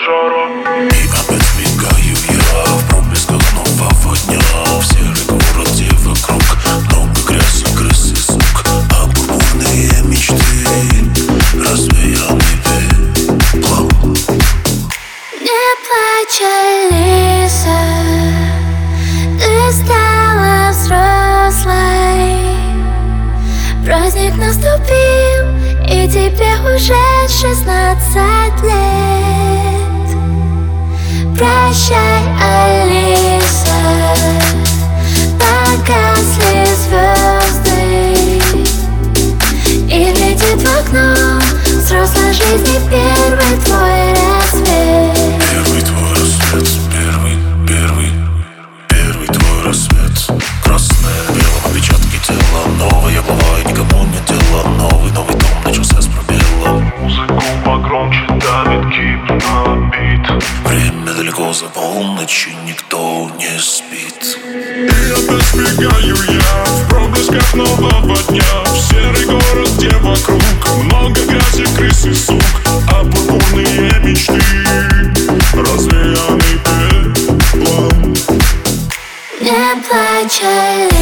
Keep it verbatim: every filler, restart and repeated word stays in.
Жора. И опять сбегаю я в проблесках нового дня. В серый город, где вокруг много грязи, крыс и сук, а пурпурные мечты развеяны пеплом. Не плачь, Алиса, ты стала взрослой. Праздник наступил, и тебе уже шестнадцать лет. Прощай, Алиса, погасли звезды, и летит в окно взрослой жизни первый твой рассвет. Первый твой рассвет, первый, первый, первый твой рассвет. Красное, белое, отпечатки тела, новая глава, и никому не дело. Новый, новый дом начался с пробела. Музыку погромче давит гипнобит. Время далеко за полночь, и никто не спит. И опять сбегаю я в проблесках нового дня. В серый город, где вокруг много грязи, крыс и сук, а пурпурные мечты развеяны пеплом. Не плачь, Алиса.